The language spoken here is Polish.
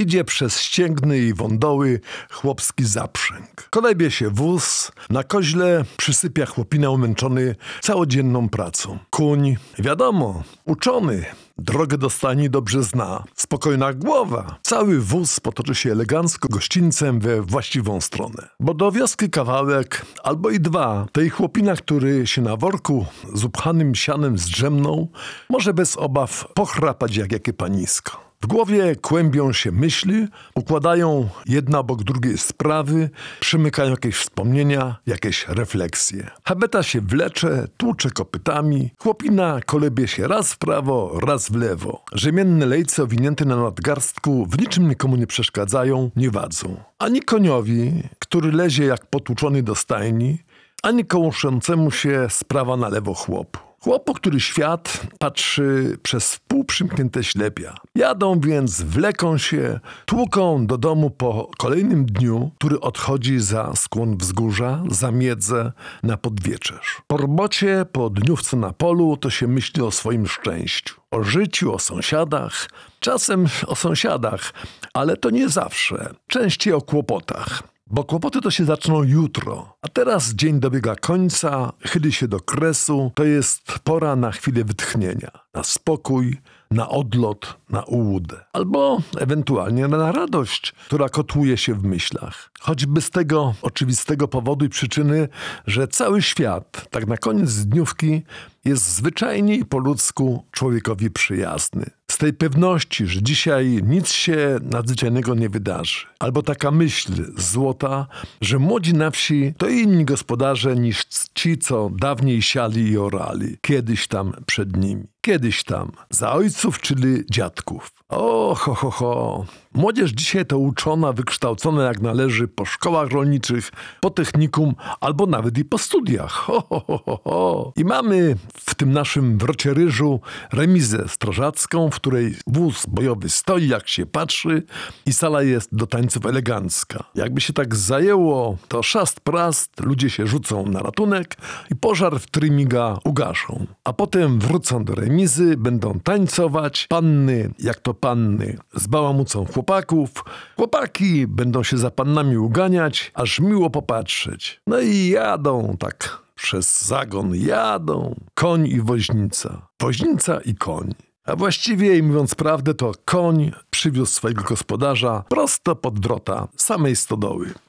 idzie przez ścięgny i wądoły chłopski zaprzęg. Kolebie się wóz, na koźle przysypia chłopina umęczony całodzienną pracą. Kuń, wiadomo, uczony, drogę do stajni dobrze zna. Spokojna głowa. Cały wóz potoczy się elegancko gościńcem we właściwą stronę. Bo do wioski kawałek, albo i dwa, tej chłopina, który się na worku z upchanym sianem zdrzemnął, może bez obaw pochrapać jak jakie panisko. W głowie kłębią się myśli, układają jedna obok drugiej sprawy, przymykają jakieś wspomnienia, jakieś refleksje. Habeta się wlecze, tłucze kopytami, chłopina kolebie się raz w prawo, raz w lewo. Rzemienne lejce owinięte na nadgarstku w niczym nikomu nie przeszkadzają, nie wadzą. Ani koniowi, który lezie jak potłuczony do stajni, ani kołyszącemu się z prawa na lewo chłopu. Chłopu, który świat patrzy przez wpółprzymknięte ślepia. Jadą więc, wleką się, tłuką do domu po kolejnym dniu, który odchodzi za skłon wzgórza, za miedzę na podwieczerz. Po robocie, po dniówce na polu, to się myśli o swoim szczęściu. O życiu, o sąsiadach. Czasem o sąsiadach, ale to nie zawsze. Częściej o kłopotach. Bo kłopoty to się zaczną jutro, a teraz dzień dobiega końca, chyli się do kresu, to jest pora na chwilę wytchnienia, na spokój, na odlot, na ułudę. Albo ewentualnie na radość, która kotłuje się w myślach. Choćby z tego oczywistego powodu i przyczyny, że cały świat, tak na koniec dniówki, jest zwyczajnie i po ludzku człowiekowi przyjazny. Z tej pewności, że dzisiaj nic się nadzwyczajnego nie wydarzy. Albo taka myśl złota, że młodzi na wsi to inni gospodarze niż ci, co dawniej siali i orali. Kiedyś tam przed nimi. Kiedyś tam. Za ojców, czyli dziadków. O, ho, ho, ho. Młodzież dzisiaj to uczona, wykształcona jak należy po szkołach rolniczych, po technikum, albo nawet i po studiach. Ho, ho, ho, ho, ho. I mamy w tym naszym wrocie ryżu remizę strażacką, w której wóz bojowy stoi, jak się patrzy, i sala jest do tańców elegancka. Jakby się tak zajęło, to szast prast, ludzie się rzucą na ratunek i pożar w trymiga ugaszą. A potem wrócą do remizy, będą tańcować, panny, jak to panny, zbałamucą chłopaków, chłopaki będą się za pannami uganiać, aż miło popatrzeć. No i jadą tak przez zagon, jadą koń i woźnica, woźnica i koń. A właściwie, mówiąc prawdę, to koń przywiózł swojego gospodarza prosto pod wrota samej stodoły.